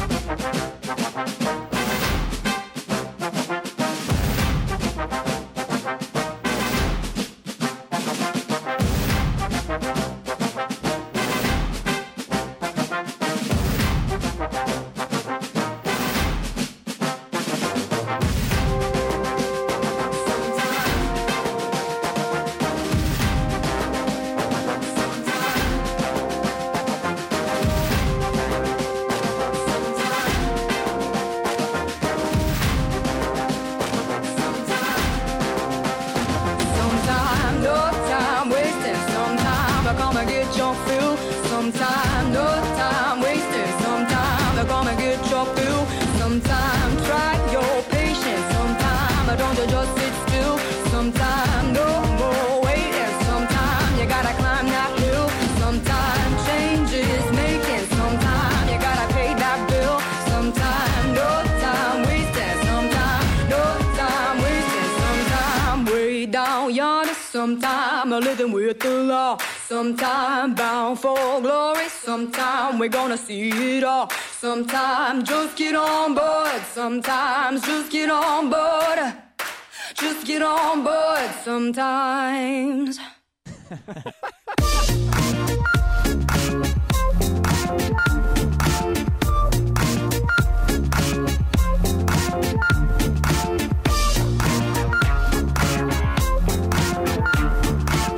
Sometime, no time wasting. Sometime, I'm gonna get your bill. Sometime, try your patience. Sometime, don't you just sit still. Sometime, no more waiting. Sometime, you gotta climb that hill. Sometime, change is making. Sometime, you gotta pay that bill. Sometime, no time wasting. Sometime, no time wasting. Sometime, way down yonder. Sometime, I'm living with the law. Sometime bound for glory. Sometime we're gonna see it all. Sometime just get on board. Sometimes just get on board. Just get on board sometimes.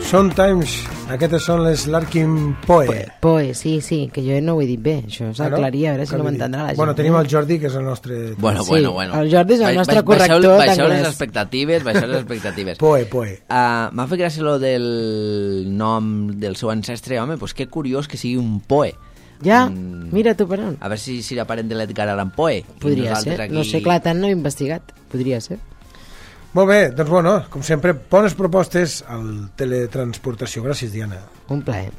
Sometimes. Aquestes són les Larkin Poe. Poe, sí, sí, que jo no ho he dit bé. Això s'aclaria, a veure si no m'entendrà la gent. Bueno, tenim el Jordi, que és el nostre... Bueno, Sí, bueno, bueno. el Jordi és el Ba- nostre ba- corrector baixeu- Baixeu d'anglès. les expectatives, baixeu les expectatives. Poe, Poe. Uh, M'ha fet gràcia lo del nom del seu ancestre, home, doncs que curiós que sigui un Poe. Ja, Mm. mira tu per on. A veure si serà parent de l'Edgar Allan Poe. I Podria nosaltres ser, aquí- no sé, clar, tant no he investigat. Podria ser. Molt bé, doncs bueno, com sempre, bones propostes al teletransportació. Gràcies, Diana. Un plaer.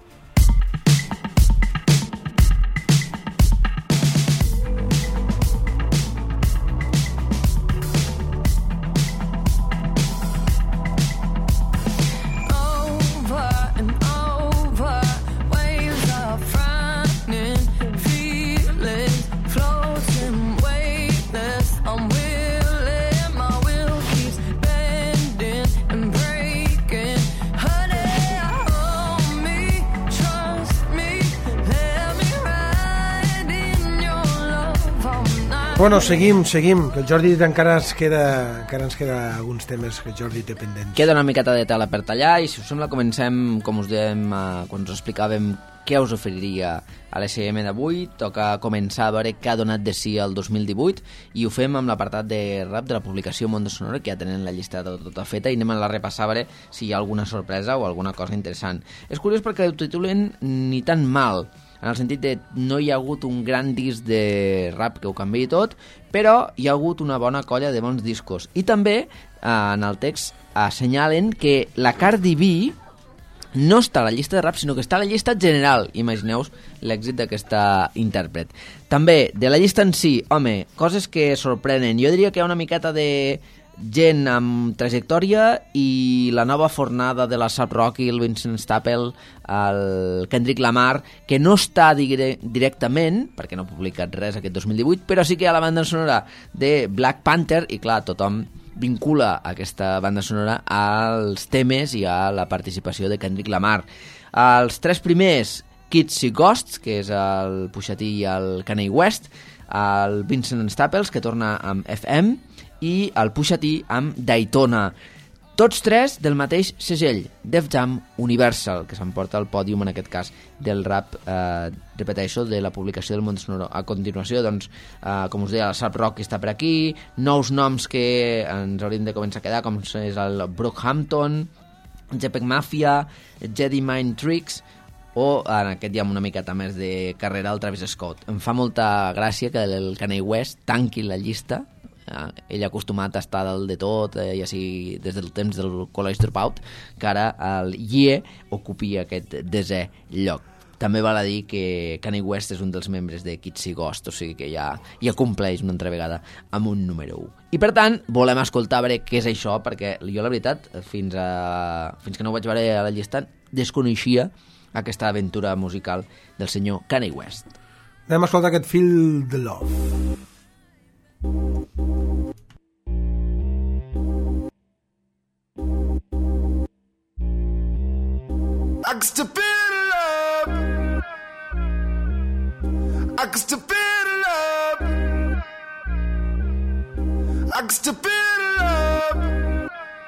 Over and over, waves are frightening, feelings floating weightless, unwilling, my will keeps bending and breaking. Honey, hold me, trust me, let me ride in your love all night. Bueno, seguim, seguim, que el Jordi encara ens queda, encara ens queda alguns temes que el Jordi té pendents. Queda una miqueta de tela per tallar i si us sembla comencem, com us dèiem eh, quan us explicàvem què us oferiria a l'S M d'avui. Toca començar a veure què ha donat de si el dos mil divuit i ho fem amb l'apartat de rap de la publicació Mondo Sonora, que ja tenen la llista tota, tota feta, i anem a la repassar a veure si hi ha alguna sorpresa o alguna cosa interessant. És curiós perquè ho titulen Ni tan mal, en el sentit de no hi ha hagut un gran disc de rap que ho canviï tot, però hi ha hagut una bona colla de bons discos. I també, eh, en el text, assenyalen que la Cardi B no està a la llista de rap, sinó que està a la llista general. Imagineu-vos l'èxit d'aquesta intèrpret. També, de la llista en si, home, coses que sorprenen. Jo diria que hi ha una miqueta de gent amb trajectòria i la nova fornada de la Sap Rocky, el Vincent Stapel, el Kendrick Lamar, que no està dire directament, perquè no ha publicat res aquest dos mil divuit, però sí que hi ha la banda sonora de Black Panther i clar, tothom vincula aquesta banda sonora als temes i a la participació de Kendrick Lamar. Els tres primers, Kids i Ghosts, que és el Pusha T i el Kanye West, el Vincent Staples, que torna amb F M, i el Pusha T amb Daytona. Tots tres del mateix segell, Def Jam Universal, que s'emporta el pòdium, en aquest cas, del rap, eh, repeteixo, de la publicació del Mondo Sonoro. A continuació, doncs, eh, com us deia, el Sap Rock està per aquí, nous noms que ens hauríem de començar a quedar, com és el Brockhampton, J P E G Mafia, Jedi Mind Tricks, o en aquest ja amb una miqueta més de carrera el Travis Scott. Em fa molta gràcia que el Kanye West tanqui la llista. Uh, ell acostumat a estar dalt de tot, eh, ja sigui des del temps del College Dropout, que ara el Ye ocupi aquest desè lloc. També val a dir que Kanye West és un dels membres de Kids i Ghost, o sigui que ja, ja compleix una altra vegada amb un número u. I per tant, volem escoltar a veure què és això, perquè jo la veritat, fins, a, fins que no ho vaig veure a la llista, desconeixia aquesta aventura musical del senyor Kanye West. Anem a escoltar aquest Feel the Love. I can still feel the love. I can still feel the love. I can still feel the love.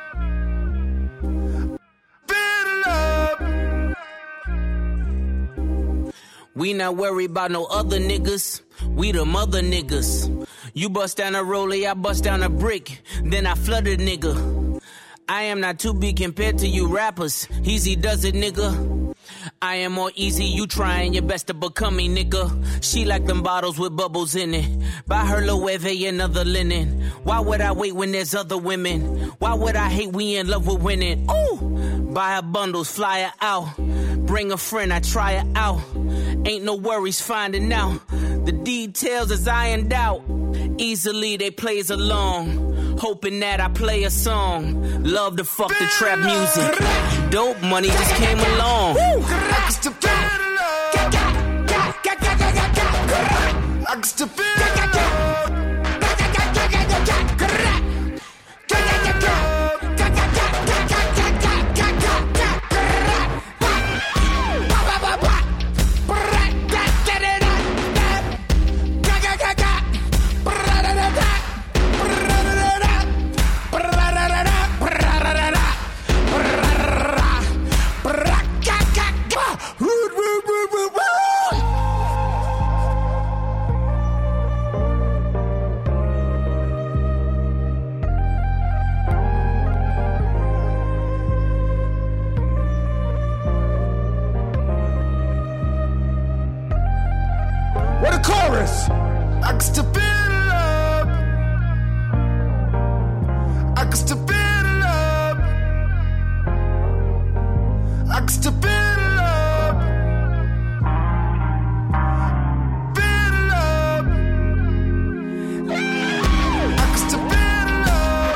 Feel the love. We not worried about no other niggas. We the mother niggas. You bust down a rollie, I bust down a brick. Then I flood a nigga. I am not to be compared to you rappers. Easy does it, nigga. I am more easy, you trying your best to become me, nigga. She like them bottles with bubbles in it. Buy her Loewe and other linen. Why would I wait when there's other women? Why would I hate we in love with winning? Ooh! Buy her bundles, fly her out. Bring a friend, I try her out. Ain't no worries finding out. The details is ironed out. Easily they plays along. Hoping that I play a song. Love to fuck the trap music. Dope money just came along. I can still feel the love. I can still feel the love. What a chorus! I can still feel love. I can still feel love. I can still feel love. Feel love. I can still feel love.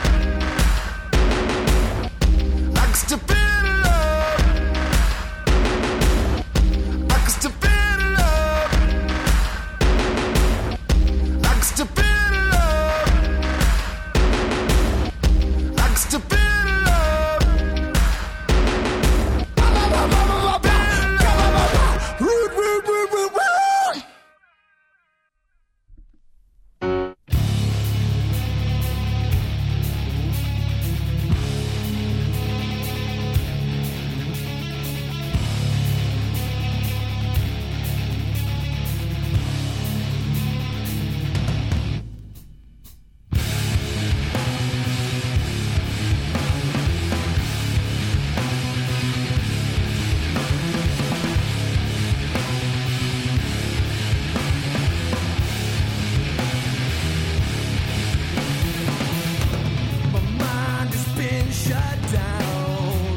I can still feel love. I can still feel love. I can still feel love. I can still feel love. Root, root, root, root, root. My mind has been shut down.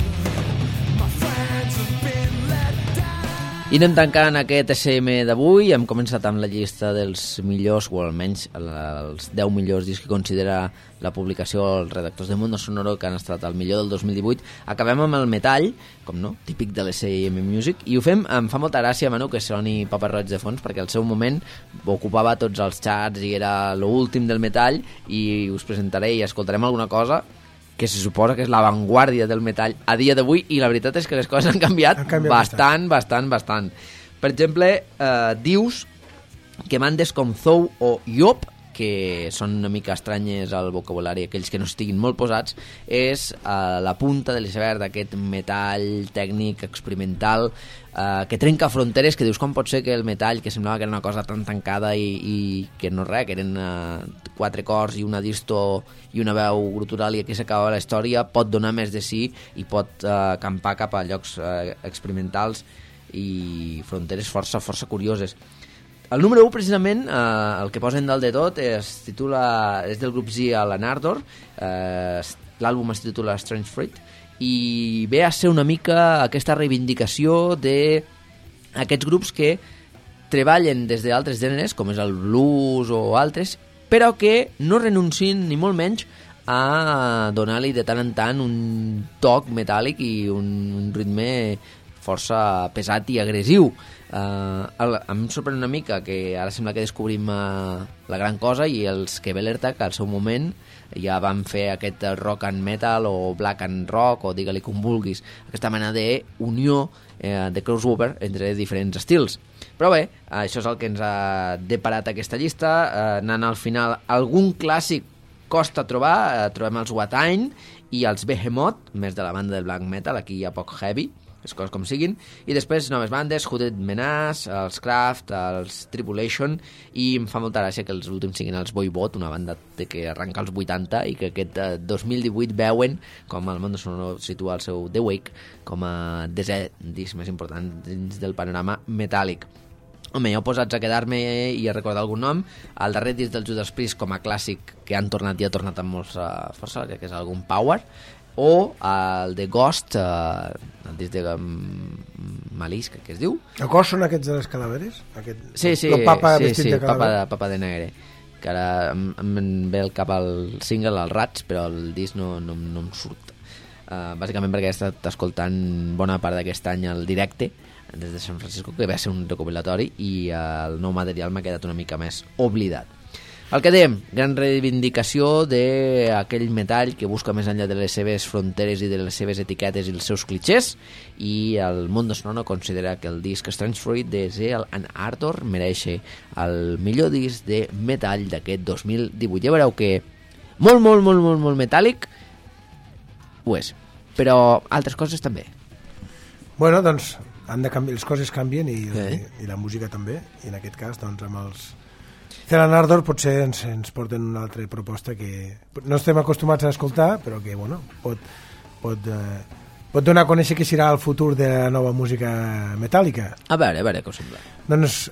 My friends have been let down. I anem tancant aquest S M d'avui. Hem començat amb la llista dels millors, o almenys els deu millors discs que considera la publicació els redactors de Mundo Sonoro que han estat el millor del dos mil divuit. Acabem amb el metall, com no, típic de l'S M Music, i ho fem, em fa molta gràcia, Manu, que soni Papa Roig de fons, perquè al seu moment ocupava tots els charts i era l'últim del metall, i us presentaré i escoltarem alguna cosa que se suposa que és l'avantguàrdia del metall a dia d'avui, i la veritat és que les coses han canviat, Han canviat bastant, bastant, bastant. Per exemple, eh, dius que bandes com Zou o Yop, que són una mica estranyes al vocabulari, aquells que no estiguin molt posats, és eh, la punta de l'iceberg d'aquest metall tècnic, experimental, eh, que trenca fronteres, que dius com pot ser que el metall, que semblava que era una cosa tan tancada i, i que no res, que eren eh, quatre cors i una disto i una veu grutural i aquí s'acaba la història, pot donar més de sí i pot eh, acampar cap a llocs eh, experimentals i fronteres força, força curioses. El número u, precisament, eh, el que posen dalt de tot, es titula, és del grup Zia Lanardor, eh, l'àlbum es titula Strange Fruit, i ve a ser una mica aquesta reivindicació d'aquests grups que treballen des d'altres gèneres, com és el blues o altres, però que no renuncien ni molt menys a donar-li de tant en tant un toc metàl·lic i un, un ritme força pesat i agressiu. Uh, el, em sorprèn una mica que ara sembla que descobrim uh, la gran cosa, i els que Belerta, que al seu moment ja van fer aquest rock and metal o black and rock, o digue-li com vulguis, aquesta mena d'unió eh, de crossover entre diferents estils. Però bé, això és el que ens ha deparat aquesta llista. Uh, anant al final, algun clàssic costa trobar, uh, trobem els Watain i els Behemoth, més de la banda del black metal, aquí hi ha poc heavy, les coses com siguin, i després noves bandes, Hooded Menace, els Craft, els Tribulation, i em fa molta gràcia que els últims siguin els Voivod, una banda de que arranca als vuitanta i que aquest eh, dos mil divuit veuen com el Mundo Sonoro situa el seu The Wake com a desè disc més important dins del panorama metàl·lic. Home, jo posats a quedar-me i a recordar algun nom, el darrer disc del Judas Priest com a clàssic que han tornat i ha tornat amb molta força, crec que és algun Power, o el de Ghost, eh, el disc de um, Malice, que es diu. El Ghost són aquests de les calaveres? Aquest, sí, sí, el papa sí, vestit sí, de papa, calavera. de, papa de negre, que ara em, em ve el cap al single, al Rats, però el disc no, no, no em surt. Uh, bàsicament perquè he estat escoltant bona part d'aquest any al directe, des de San Francisco, que va ser un recopilatori, i uh, el nou material m'ha quedat una mica més oblidat. El que dèiem, gran reivindicació d'aquell metall que busca més enllà de les seves fronteres i de les seves etiquetes i els seus clichés, i el Mundo Sonoro considera que el disc Strange Fruit de Zeal and Ardor mereix el millor disc de metall d'aquest dos mil divuit. Ja veureu que molt, molt, molt, molt, molt metàl·lic ho és, però altres coses també. Bueno, doncs han de canviar, les coses canvien i, sí. i, i la música també, i en aquest cas doncs amb els Zeal Ardor potser ens, ens porten una altra proposta que no estem acostumats a escoltar, però que bueno, pot, pot, eh, pot donar a conèixer que serà el futur de la nova música metàl·lica. A veure, a veure què us sembla. Doncs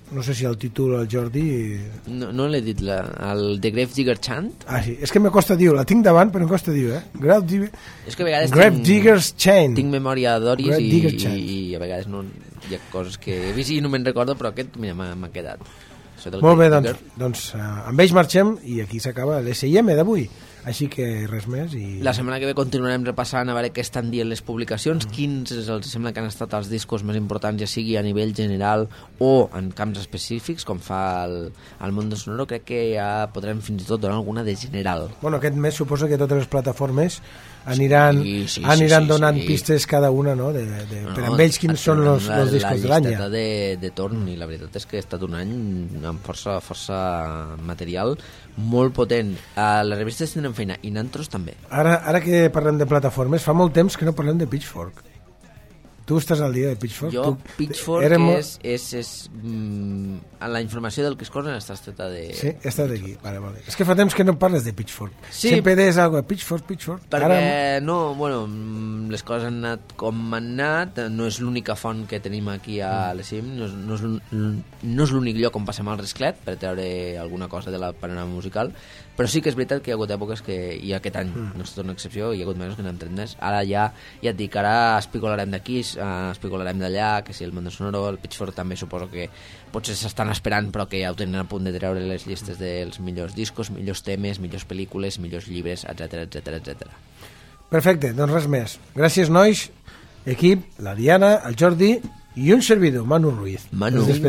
no sé si el títol el Jordi... No, no l'he dit, la, el The Grave Digger Chant. Ah, sí, és que me costa dir-ho, la tinc davant, però em costa dir-ho, eh? Grave Digger... És que a vegades Grave tinc, Digger's Chain. Tinc memòria d'oris Grave i, Digger i, Chant. i a vegades no, hi ha coses que he vist i no me'n recordo, però aquest, mira, m'ha m'ha quedat. Molt bé, doncs, doncs uh, amb ells marxem i aquí s'acaba l'S I M d'avui. Així que res més. I... La setmana que ve continuarem repassant a veure què estan dient les publicacions, mm. quins els sembla que han estat els discos més importants, ja sigui a nivell general o en camps específics, com fa el, el Mundo Sonoro. Crec que ja podrem fins i tot donar alguna de general. Bueno, aquest mes suposa que totes les plataformes aniran, sí, sí, aniran sí, sí, donant sí. pistes cada una, no? De, de, no, per no, amb ells quins són els, la, els discos de l'any. La llisteta de, de torn, i la veritat és que ha estat un any amb força, força material molt potent. Uh, les revistes tenen feina i Nantros també. Ara, ara que parlem de plataformes, fa molt temps que no parlem de Pitchfork. Tu estàs al dia de Pitchfork? Jo, tu, Pitchfork érem... és, és, és mm, la informació del que es corren està estreta de... Sí, està d'aquí, vale, vale. És que fa temps que no parles de Pitchfork. Sí. Sempre deies alguna cosa, Pitchfork, Pitchfork. Perquè, Ara... no, bueno, les coses han anat com han anat, no és l'única font que tenim aquí a l'E S I M, no és, no és, no és l'únic lloc on passem al Resclet per treure alguna cosa de la panorama musical, però sí que és veritat que hi ha hagut èpoques que, i aquest any mm. no és tot una excepció, hi ha hagut mesos que n'hem tret més. Ara ja, ja et dic, ara especularem d'aquí, uh, especularem d'allà, que si el Mundo Sonoro, el Pitchfork també suposo que potser s'estan esperant, però que ja ho tenen a punt de treure les llistes dels millors discos, millors temes, millors pel·lícules, millors llibres, etc etc etc. Perfecte, doncs res més. Gràcies, nois, equip, la Diana, el Jordi i un servidor, Manu Ruiz. Manu Ruiz.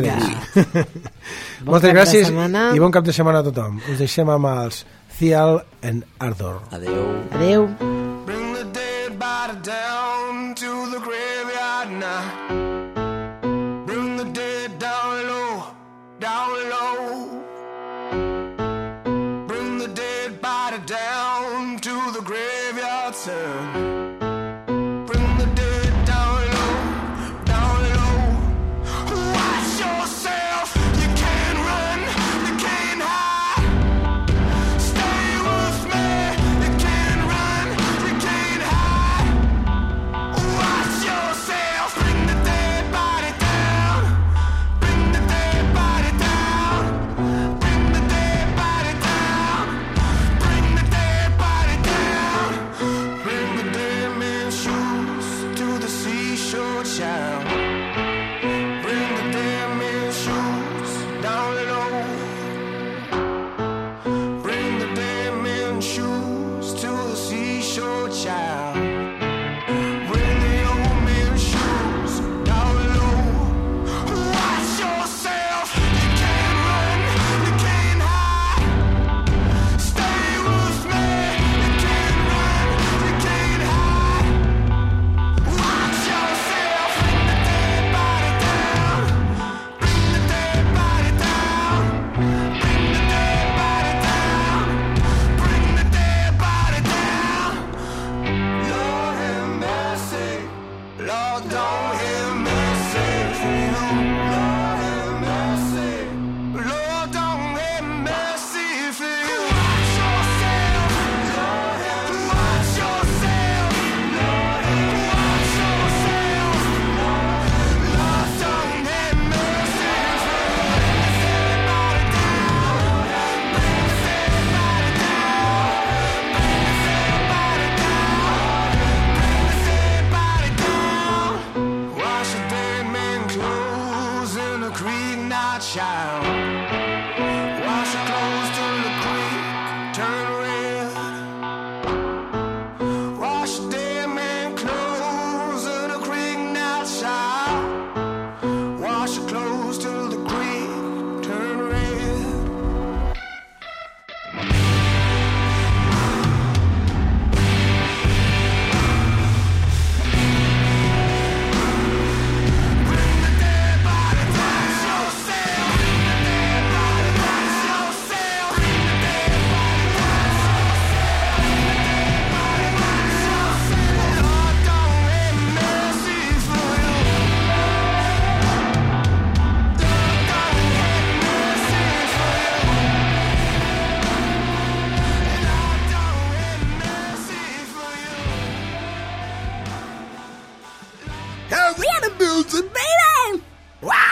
Bon Moltes gràcies i bon cap de setmana a tothom. Us deixem amb els Thial and Ardor. Adeu. Adeu. Bring the dead body down to the graveyard now. Bring the dead down low, down low. Bring the dead body down to the graveyard, son. Baby! Wow!